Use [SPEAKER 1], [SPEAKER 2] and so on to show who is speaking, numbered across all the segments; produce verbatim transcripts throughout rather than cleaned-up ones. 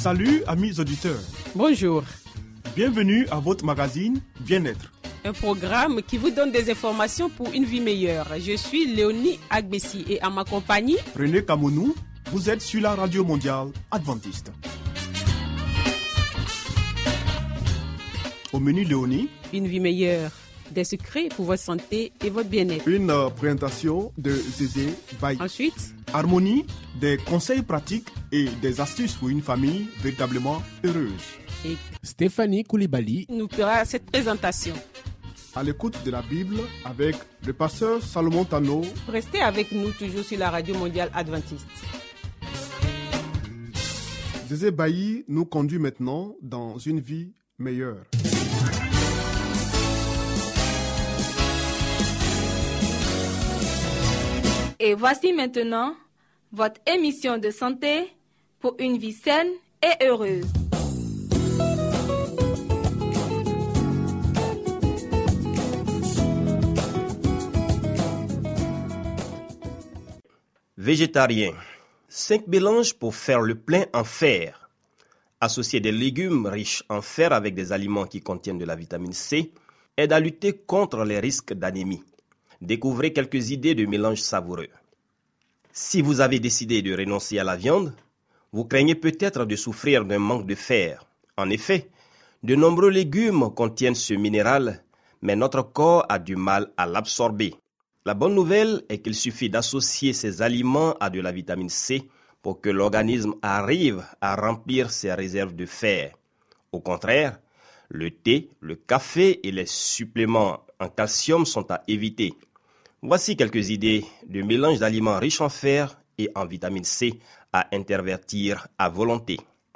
[SPEAKER 1] Salut amis auditeurs.
[SPEAKER 2] Bonjour.
[SPEAKER 1] Bienvenue à votre magazine Bien-être.
[SPEAKER 2] Un programme qui vous donne des informations pour une vie meilleure. Je suis Léonie Agbessi et à ma compagnie,
[SPEAKER 1] René Kamounou, vous êtes sur la radio mondiale adventiste. Au menu Léonie,
[SPEAKER 2] une vie meilleure, des secrets pour votre santé et votre bien-être.
[SPEAKER 1] Une euh, présentation de Zézé Baye.
[SPEAKER 2] Ensuite,
[SPEAKER 1] Harmonie, des conseils pratiques et des astuces pour une famille véritablement heureuse.
[SPEAKER 2] Et
[SPEAKER 3] Stéphanie Koulibaly
[SPEAKER 2] nous fera cette présentation.
[SPEAKER 1] À l'écoute de la Bible avec le pasteur Salomon Tano.
[SPEAKER 2] Restez avec nous toujours sur la radio mondiale adventiste.
[SPEAKER 1] Zézé Baye nous conduit maintenant dans une vie meilleure.
[SPEAKER 4] Et voici maintenant votre émission de santé pour une vie saine et heureuse.
[SPEAKER 5] Végétarien. cinq mélanges pour faire le plein en fer. Associer des légumes riches en fer avec des aliments qui contiennent de la vitamine C aide à lutter contre les risques d'anémie. Découvrez quelques idées de mélanges savoureux. Si vous avez décidé de renoncer à la viande, vous craignez peut-être de souffrir d'un manque de fer. En effet, de nombreux légumes contiennent ce minéral, mais notre corps a du mal à l'absorber. La bonne nouvelle est qu'il suffit d'associer ces aliments à de la vitamine C pour que l'organisme arrive à remplir ses réserves de fer. Au contraire, le thé, le café et les suppléments en calcium sont à éviter. Voici quelques idées de mélange d'aliments riches en fer et en vitamine C à intervertir à volonté.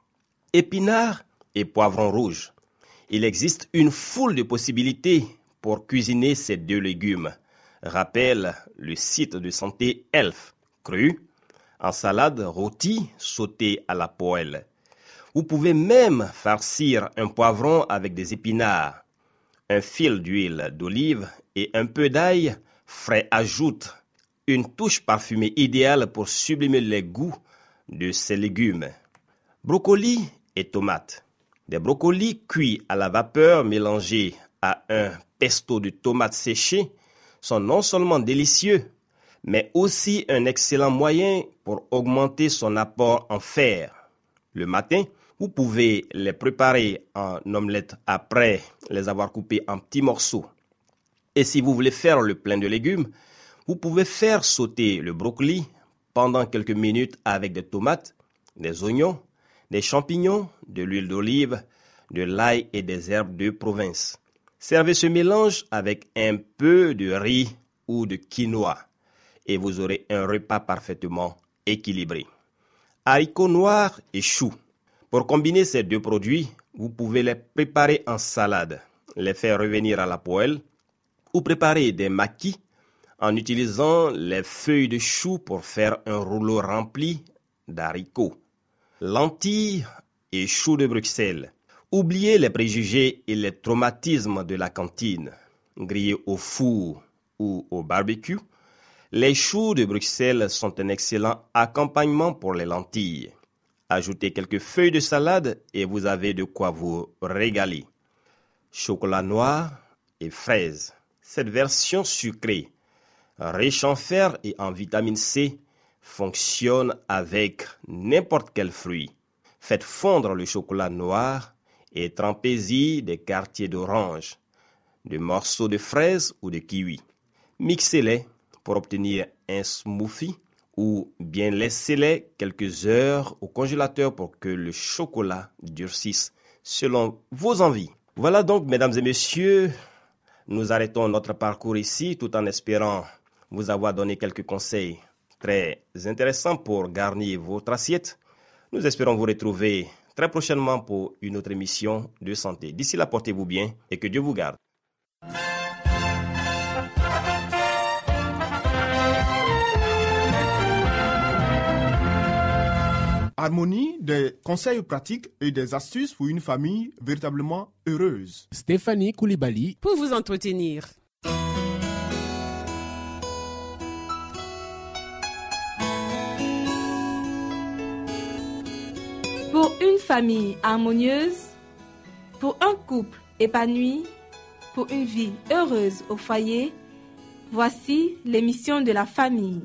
[SPEAKER 5] Épinards et poivrons rouges. Il existe une foule de possibilités pour cuisiner ces deux légumes. Rappelle le site de santé Health. Cru, en salade, rôti, sauté à la poêle. Vous pouvez même farcir un poivron avec des épinards. Un fil d'huile d'olive et un peu d'ail frais ajoute une touche parfumée idéale pour sublimer les goûts de ces légumes. Brocolis et tomates. Des brocolis cuits à la vapeur mélangés à un pesto de tomates séchées sont non seulement délicieux, mais aussi un excellent moyen pour augmenter son apport en fer. Le matin, vous pouvez les préparer en omelette après les avoir coupés en petits morceaux. Et si vous voulez faire le plein de légumes, vous pouvez faire sauter le brocoli pendant quelques minutes avec des tomates, des oignons, des champignons, de l'huile d'olive, de l'ail et des herbes de province. Servez ce mélange avec un peu de riz ou de quinoa et vous aurez un repas parfaitement équilibré. Haricots noirs et choux. Pour combiner ces deux produits, vous pouvez les préparer en salade, les faire revenir à la poêle ou préparer des maquis en utilisant les feuilles de choux pour faire un rouleau rempli d'haricots. Lentilles et choux de Bruxelles. Oubliez les préjugés et les traumatismes de la cantine. Grillés au four ou au barbecue, les choux de Bruxelles sont un excellent accompagnement pour les lentilles. Ajoutez quelques feuilles de salade et vous avez de quoi vous régaler. Chocolat noir et fraises. Cette version sucrée, riche en fer et en vitamine C, fonctionne avec n'importe quel fruit. Faites fondre le chocolat noir et trempez-y des quartiers d'orange, de morceaux de fraises ou de kiwi. Mixez-les pour obtenir un smoothie ou bien laissez-les quelques heures au congélateur pour que le chocolat durcisse selon vos envies. Voilà donc, mesdames et messieurs, nous arrêtons notre parcours ici tout en espérant vous avoir donné quelques conseils très intéressants pour garnir votre assiette. Nous espérons vous retrouver très prochainement pour une autre émission de santé. D'ici là, portez-vous bien et que Dieu vous garde.
[SPEAKER 1] Harmonie, des conseils pratiques et des astuces pour une famille véritablement heureuse.
[SPEAKER 3] Stéphanie Koulibaly
[SPEAKER 2] pour vous entretenir.
[SPEAKER 4] Pour une famille harmonieuse, pour un couple épanoui, pour une vie heureuse au foyer, voici l'émission de la famille.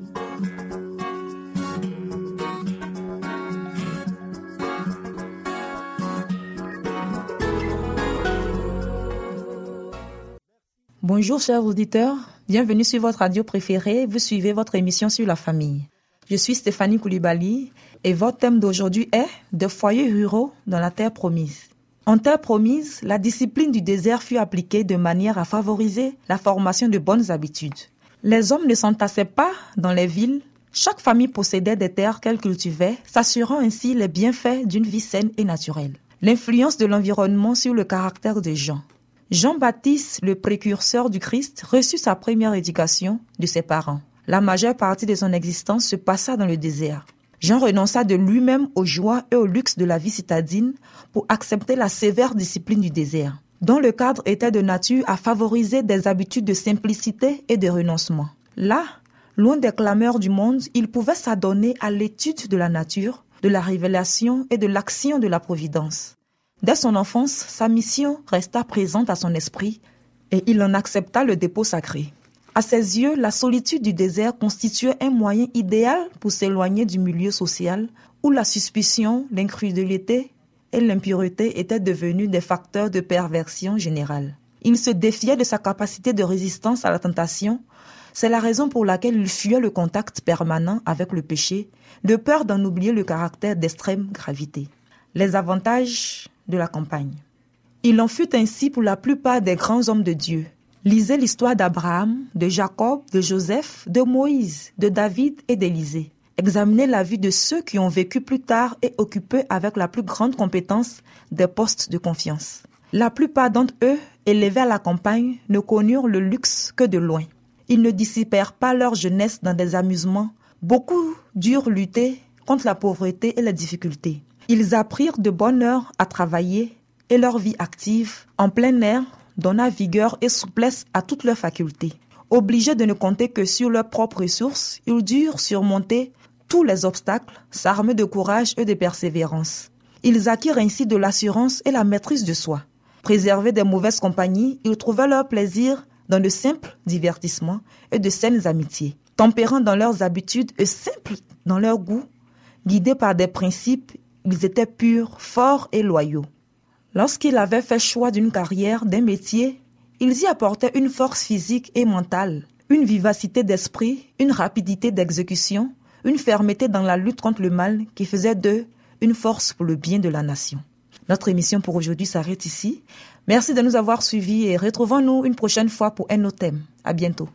[SPEAKER 6] Bonjour chers auditeurs, bienvenue sur votre radio préférée, vous suivez votre émission sur la famille. Je suis Stéphanie Koulibaly et votre thème d'aujourd'hui est « Des foyers ruraux dans la terre promise ». En terre promise, la discipline du désert fut appliquée de manière à favoriser la formation de bonnes habitudes. Les hommes ne s'entassaient pas dans les villes, chaque famille possédait des terres qu'elle cultivait, s'assurant ainsi les bienfaits d'une vie saine et naturelle. L'influence de l'environnement sur le caractère des gens. Jean-Baptiste, le précurseur du Christ, reçut sa première éducation de ses parents. La majeure partie de son existence se passa dans le désert. Jean renonça de lui-même aux joies et au luxe de la vie citadine pour accepter la sévère discipline du désert, dont le cadre était de nature à favoriser des habitudes de simplicité et de renoncement. Là, loin des clameurs du monde, il pouvait s'adonner à l'étude de la nature, de la révélation et de l'action de la providence. Dès son enfance, sa mission resta présente à son esprit et il en accepta le dépôt sacré. À ses yeux, la solitude du désert constituait un moyen idéal pour s'éloigner du milieu social où la suspicion, l'incrédulité et l'impureté étaient devenus des facteurs de perversion générale. Il se défiait de sa capacité de résistance à la tentation. C'est la raison pour laquelle il fuyait le contact permanent avec le péché, de peur d'en oublier le caractère d'extrême gravité. Les avantages de la campagne. Il en fut ainsi pour la plupart des grands hommes de Dieu. Lisez l'histoire d'Abraham, de Jacob, de Joseph, de Moïse, de David et d'Élisée. Examinez la vie de ceux qui ont vécu plus tard et occupé avec la plus grande compétence des postes de confiance. La plupart d'entre eux, élevés à la campagne, ne connurent le luxe que de loin. Ils ne dissipèrent pas leur jeunesse dans des amusements. Beaucoup durent lutter contre la pauvreté et les difficultés. Ils apprirent de bonne heure à travailler et leur vie active, en plein air, donna vigueur et souplesse à toutes leurs facultés. Obligés de ne compter que sur leurs propres ressources, ils durent surmonter tous les obstacles, s'armer de courage et de persévérance. Ils acquirent ainsi de l'assurance et la maîtrise de soi. Préservés des mauvaises compagnies, ils trouvaient leur plaisir dans de simples divertissements et de saines amitiés. Tempérants dans leurs habitudes et simples dans leurs goûts, guidés par des principes, ils étaient purs, forts et loyaux. Lorsqu'ils avaient fait choix d'une carrière, d'un métier, ils y apportaient une force physique et mentale, une vivacité d'esprit, une rapidité d'exécution, une fermeté dans la lutte contre le mal qui faisait d'eux une force pour le bien de la nation. Notre émission pour aujourd'hui s'arrête ici. Merci de nous avoir suivis et retrouvons-nous une prochaine fois pour un autre thème. À bientôt.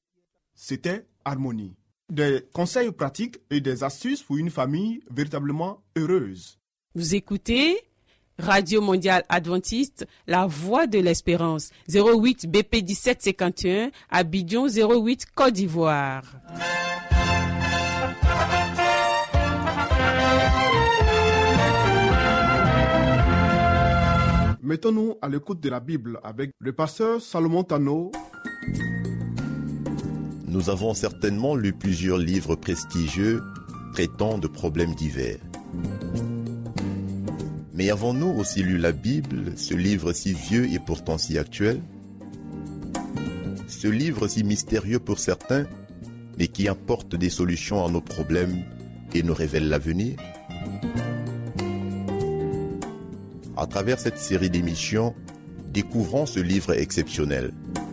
[SPEAKER 1] C'était Harmonie. Des conseils pratiques et des astuces pour une famille véritablement heureuse.
[SPEAKER 2] Vous écoutez Radio Mondiale Adventiste, la voix de l'espérance, zéro huit B P dix-sept cinquante et un, Abidjan zéro huit, Côte d'Ivoire.
[SPEAKER 1] Mettons-nous à l'écoute de la Bible avec le pasteur Salomon Tano.
[SPEAKER 7] Nous avons certainement lu plusieurs livres prestigieux traitant de problèmes divers. Mais avons-nous aussi lu la Bible, ce livre si vieux et pourtant si actuel? Ce livre si mystérieux pour certains, mais qui apporte des solutions à nos problèmes et nous révèle l'avenir? À travers cette série d'émissions, découvrons ce livre exceptionnel.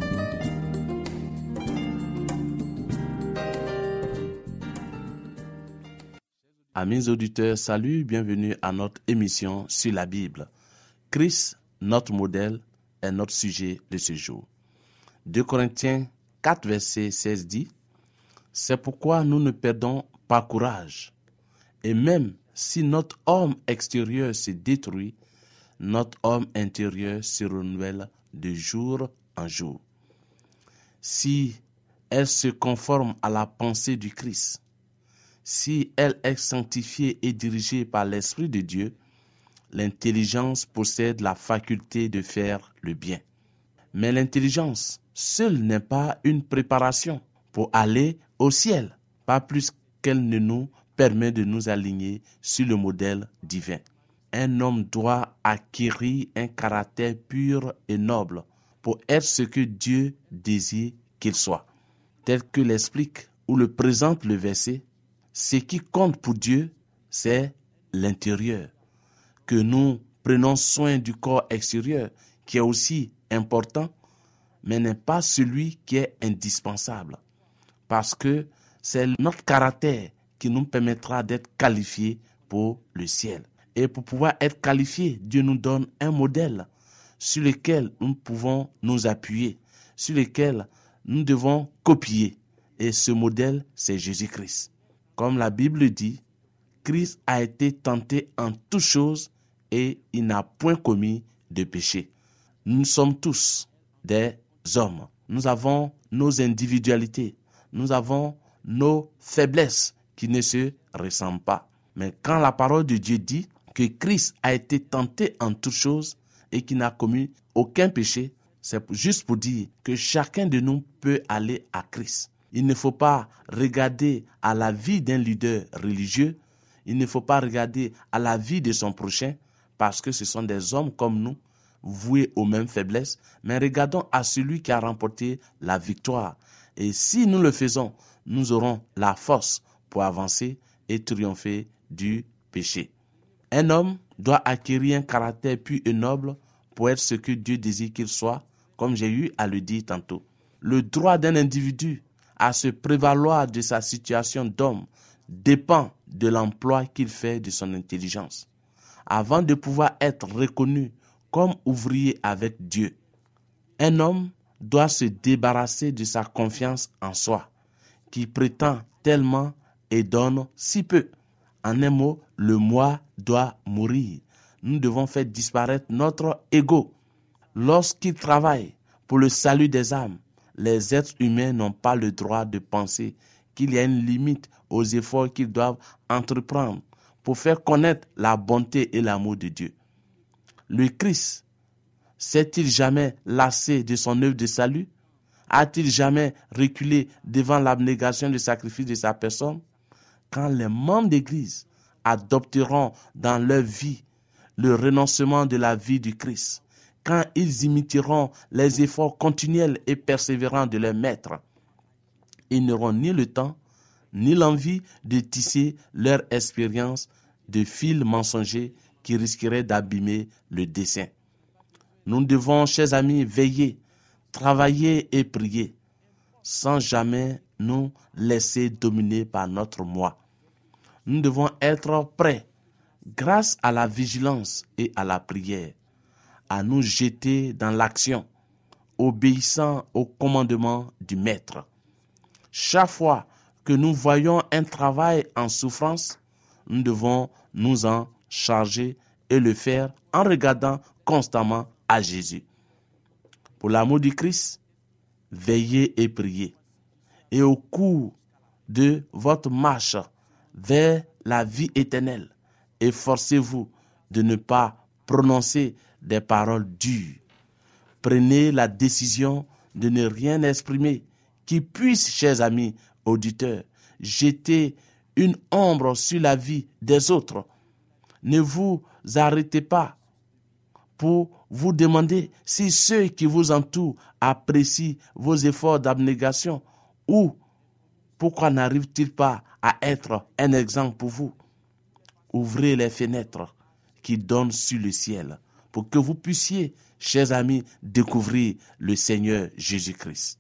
[SPEAKER 8] Amis auditeurs, salut, bienvenue à notre émission sur la Bible. Christ, notre modèle, est notre sujet de ce jour. deux Corinthiens quatre, verset seize dit « C'est pourquoi nous ne perdons pas courage. Et même si notre homme extérieur se détruit, notre homme intérieur se renouvelle de jour en jour. Si elle se conforme à la pensée du Christ, si elle est sanctifiée et dirigée par l'Esprit de Dieu, l'intelligence possède la faculté de faire le bien. Mais l'intelligence seule n'est pas une préparation pour aller au ciel, pas plus qu'elle ne nous permet de nous aligner sur le modèle divin. un homme doit acquérir un caractère pur et noble pour être ce que Dieu désire qu'il soit. Tel que l'explique ou le présente le verset, ce qui compte pour Dieu, c'est l'intérieur. Que nous prenons soin du corps extérieur, qui est aussi important, mais n'est pas celui qui est indispensable. Parce que c'est notre caractère qui nous permettra d'être qualifiés pour le ciel. Et pour pouvoir être qualifiés, Dieu nous donne un modèle sur lequel nous pouvons nous appuyer, sur lequel nous devons copier. Et ce modèle, c'est Jésus-Christ. Comme la Bible dit, Christ a été tenté en toutes choses et il n'a point commis de péché. Nous sommes tous des hommes. Nous avons nos individualités. Nous avons nos faiblesses qui ne se ressemblent pas. Mais quand la parole de Dieu dit que Christ a été tenté en toutes choses et qu'il n'a commis aucun péché, c'est juste pour dire que chacun de nous peut aller à Christ. Il ne faut pas regarder à la vie d'un leader religieux, il ne faut pas regarder à la vie de son prochain, parce que ce sont des hommes comme nous, voués aux mêmes faiblesses, mais regardons à celui qui a remporté la victoire. Et si nous le faisons, nous aurons la force pour avancer et triompher du péché. Un homme doit acquérir un caractère pur et noble pour être ce que Dieu désire qu'il soit, comme j'ai eu à le dire tantôt. Le droit d'un individu à se prévaloir de sa situation d'homme dépend de l'emploi qu'il fait de son intelligence. Avant de pouvoir être reconnu comme ouvrier avec Dieu, un homme doit se débarrasser de sa confiance en soi, qui prétend tellement et donne si peu. En un mot, le moi doit mourir. Nous devons faire disparaître notre ego. Lorsqu'il travaille pour le salut des âmes, les êtres humains n'ont pas le droit de penser qu'il y a une limite aux efforts qu'ils doivent entreprendre pour faire connaître la bonté et l'amour de Dieu. Le Christ s'est-il jamais lassé de son œuvre de salut? A-t-il jamais reculé devant l'abnégation du sacrifice de sa personne? Quand les membres d'Église adopteront dans leur vie le renoncement de la vie du Christ, quand ils imiteront les efforts continuels et persévérants de leur maître, ils n'auront ni le temps, ni l'envie de tisser leur expérience de fils mensongers qui risqueraient d'abîmer le dessein. Nous devons, chers amis, veiller, travailler et prier, sans jamais nous laisser dominer par notre moi. Nous devons être prêts, grâce à la vigilance et à la prière, à nous jeter dans l'action, obéissant au commandement du Maître. Chaque fois que nous voyons un travail en souffrance, nous devons nous en charger et le faire en regardant constamment à Jésus. Pour l'amour du Christ, veillez et priez. Et au cours de votre marche vers la vie éternelle, efforcez-vous de ne pas prononcer des paroles dures. Prenez la décision de ne rien exprimer qui puisse, chers amis auditeurs, jeter une ombre sur la vie des autres. Ne vous arrêtez pas pour vous demander si ceux qui vous entourent apprécient vos efforts d'abnégation ou pourquoi n'arrive-t-il pas à être un exemple pour vous. Ouvrez les fenêtres qui donnent sur le ciel pour que vous puissiez, chers amis, découvrir le Seigneur Jésus-Christ.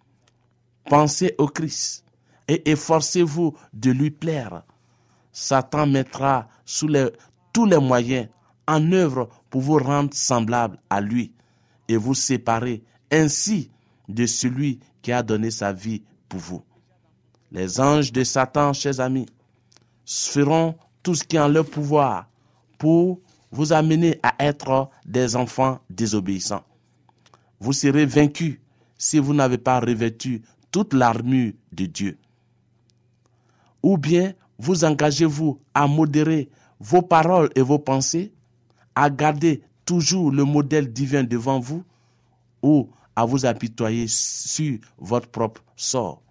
[SPEAKER 8] Pensez au Christ et efforcez-vous de lui plaire. Satan mettra sous les, tous les moyens en œuvre pour vous rendre semblable à lui et vous séparer ainsi de celui qui a donné sa vie pour vous. Les anges de Satan, chers amis, feront tout ce qui est en leur pouvoir pour vous amener à être des enfants désobéissants. Vous serez vaincus si vous n'avez pas revêtu toute l'armure de Dieu. Ou bien vous engagez-vous à modérer vos paroles et vos pensées, à garder toujours le modèle divin devant vous, ou à vous apitoyer sur votre propre sort.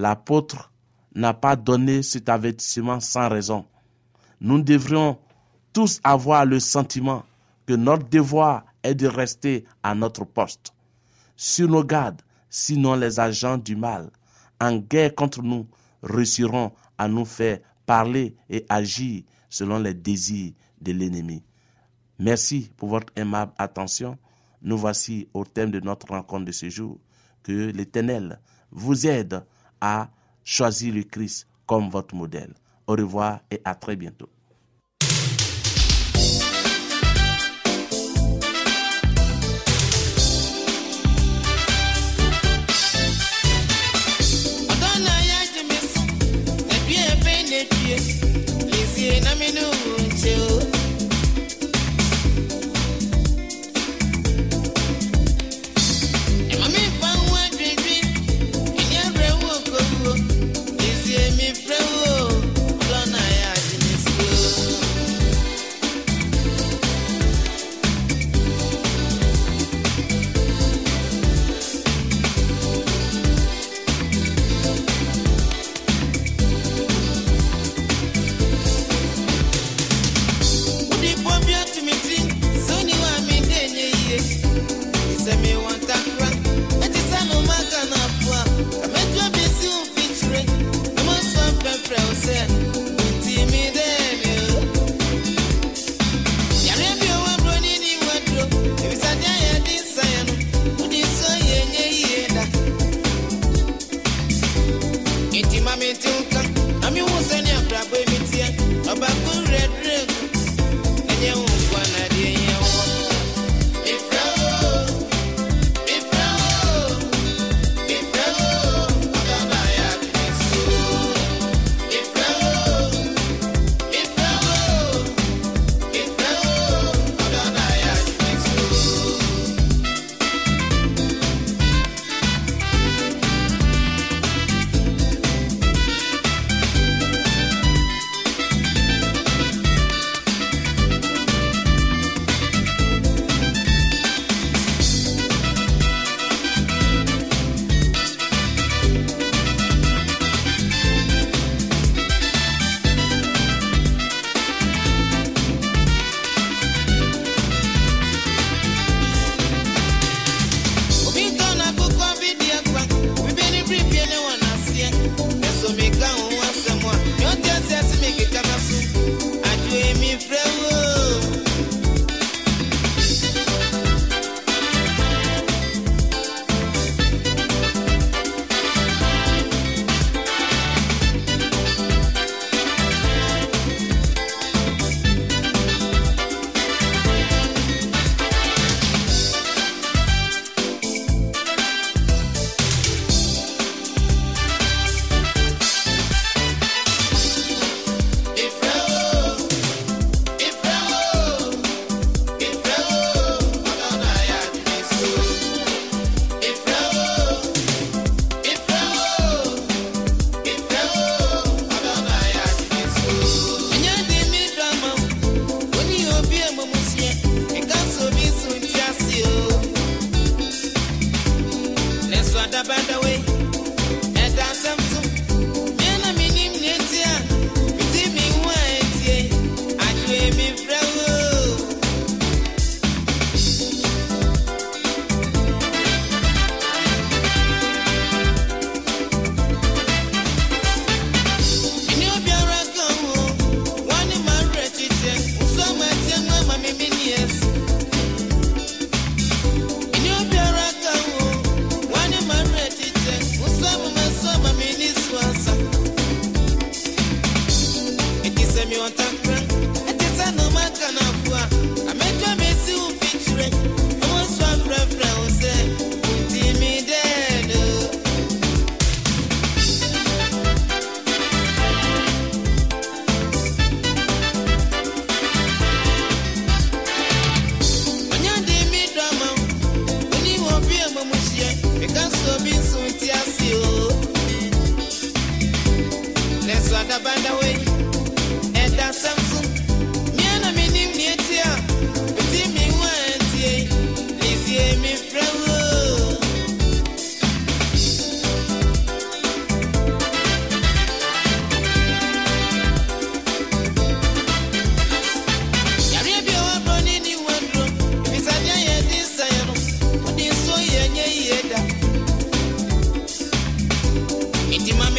[SPEAKER 8] L'apôtre n'a pas donné cet avertissement sans raison. Nous devrions tous avoir le sentiment que notre devoir est de rester à notre poste, sur nos gardes, sinon les agents du mal, en guerre contre nous, réussiront à nous faire parler et agir selon les désirs de l'ennemi. Merci pour votre aimable attention. Nous voici au thème de notre rencontre de ce jour. Que l'Éternel vous aide à choisir le Christ comme votre modèle. Au revoir et à très bientôt.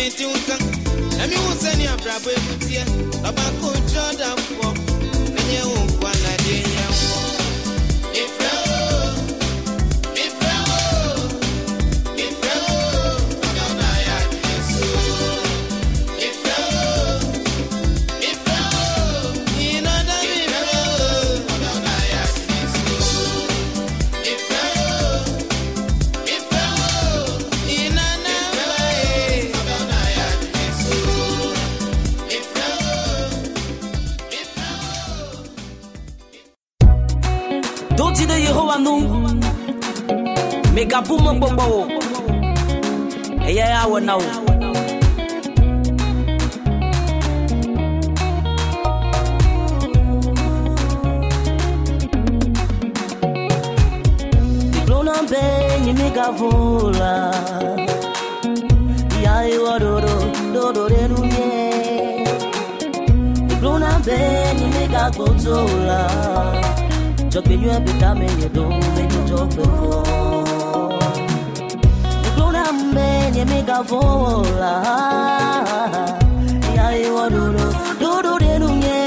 [SPEAKER 9] Mega boom bobo. Yeah, I will now. Diploma ben, you mega vola. Yeah, you are do do do do do me. Diploma ben, you mega gozola. Jok ben you a bit of me, you don't make you joke before. Ye mega vola, ya yo do do do do de nu ye.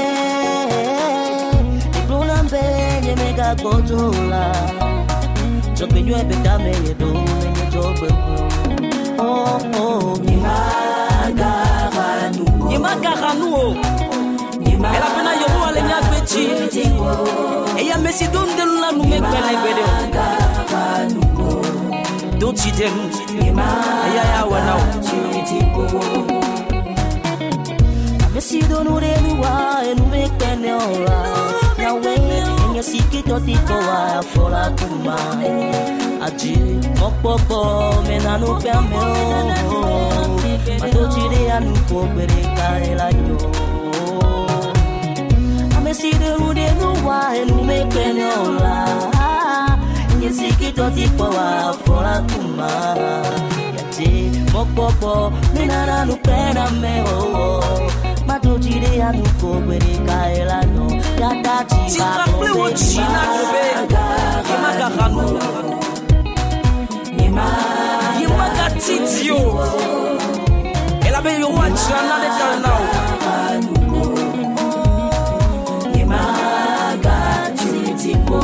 [SPEAKER 9] Di plona be ye mega gozola, jok ben yo e beta me ye do me ye job. Oh oh, ni magaranu, ni magaranu. Ela pena yo mo ale nya pechi, e ya mesi don de la nu me pele gbede. Don't you them, yeah, I now. I see don't know why and make penola. Now wait, and you seek it or take a while for a command. I do, Mopopo, men I know Pamelo. I told you they are no Pobereka. I see the road and why and make penola. Sikito tipoa fora kuma yati mopopo minana nupenda meo matujire anuko bereka elano yata tiba ko china be imaga kanu imaga titio ela be yo watch na de now imaga titio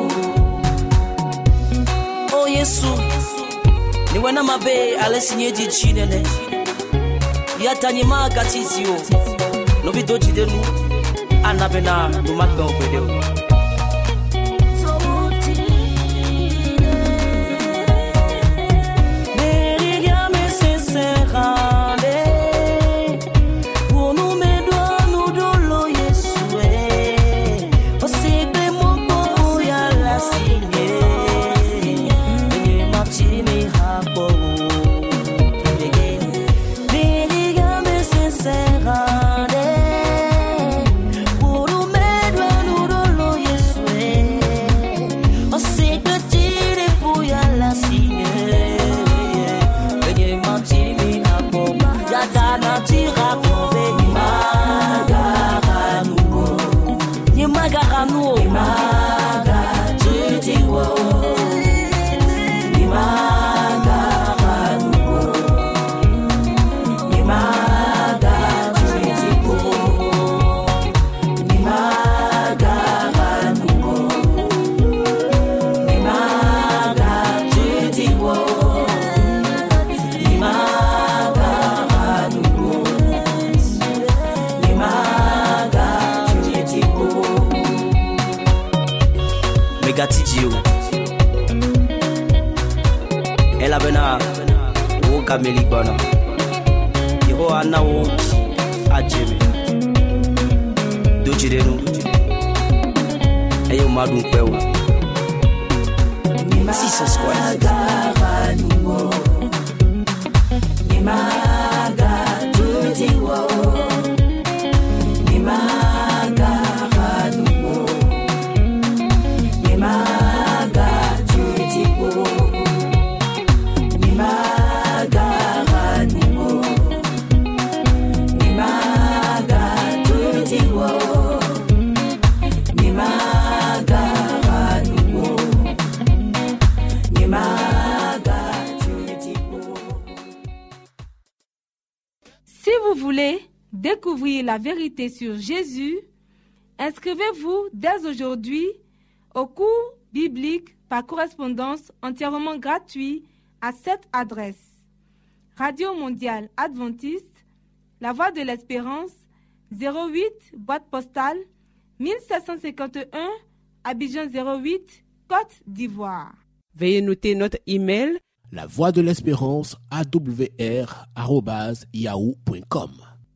[SPEAKER 9] Yesu ni wana mabe alesinye di chinene yata ni maga tizio no bido jidenu anabena no magba obedeo Ela bena wo kameli bana Yho ana wo ajemi dojirenu ayo madun pewo Jesus Christ Nimaga tujiwo Nimaga hanumo Nimaga tujiwo Nimaga hanumo Nimaga tujiwo Nimaga hanumo Nimaga
[SPEAKER 4] voulez découvrir la vérité sur Jésus, inscrivez-vous dès aujourd'hui au cours biblique par correspondance entièrement gratuit à cette adresse. Radio Mondiale Adventiste, La Voix de l'Espérance, zéro huit, boîte postale, mille sept cent cinquante et un, Abidjan zéro huit, Côte d'Ivoire.
[SPEAKER 2] Veuillez noter notre email.
[SPEAKER 3] La Voix de l'Espérance A W R arobase yahoo point com.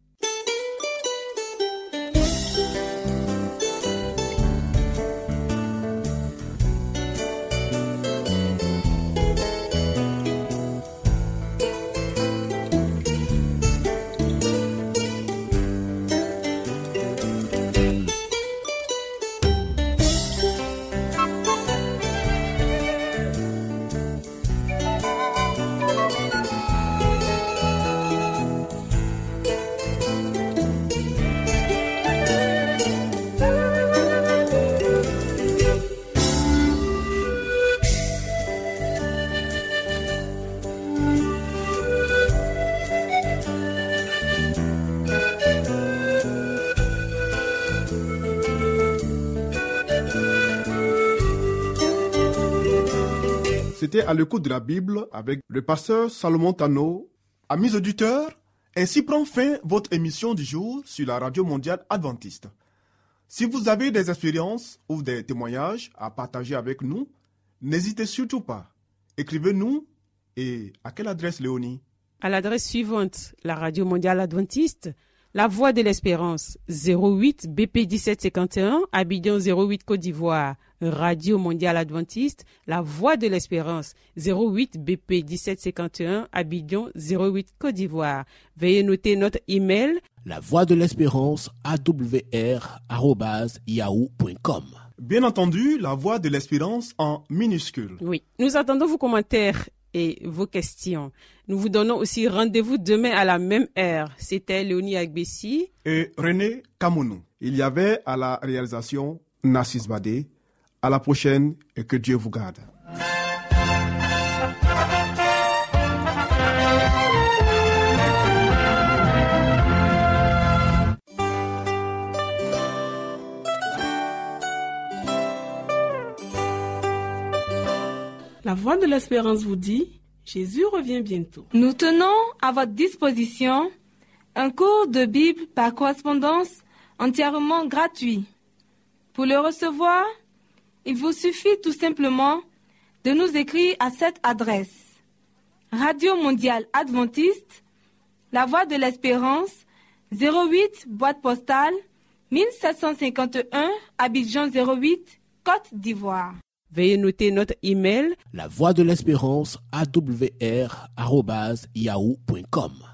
[SPEAKER 1] C'était à l'écoute de la Bible avec le pasteur Salomon Tano. Amis auditeurs, ainsi prend fin votre émission du jour sur la Radio Mondiale Adventiste. Si vous avez des expériences ou des témoignages à partager avec nous, n'hésitez surtout pas. Écrivez-nous. Et à quelle adresse, Léonie?
[SPEAKER 2] À l'adresse suivante, la Radio Mondiale Adventiste, La Voix de l'Espérance, zéro huit B P dix-sept cinquante et un, Abidjan zéro huit Côte d'Ivoire. Radio Mondiale Adventiste, La Voix de l'Espérance, zéro huit B P dix-sept cinquante et un, Abidjan zéro huit Côte d'Ivoire. Veuillez noter notre email.
[SPEAKER 3] La Voix de l'Espérance A W R arobase yahoo point com.
[SPEAKER 1] Bien entendu, La Voix de l'Espérance en minuscule.
[SPEAKER 2] Oui, nous attendons vos commentaires et vos questions. Nous vous donnons aussi rendez-vous demain à la même heure. C'était Léonie Agbessi
[SPEAKER 1] et René Kamounou. Il y avait à la réalisation Narcisse Badé. À la prochaine et que Dieu vous garde.
[SPEAKER 10] La Voix de l'Espérance vous dit, Jésus revient bientôt.
[SPEAKER 4] Nous tenons à votre disposition un cours de Bible par correspondance entièrement gratuit. Pour le recevoir, il vous suffit tout simplement de nous écrire à cette adresse. Radio Mondiale Adventiste, La Voix de l'Espérance, zéro huit, boîte postale, mille sept cent cinquante et un, Abidjan zéro huit, Côte d'Ivoire.
[SPEAKER 2] Veuillez noter notre email.
[SPEAKER 3] La Voix de l'Espérance A W R arobase yahoo point com.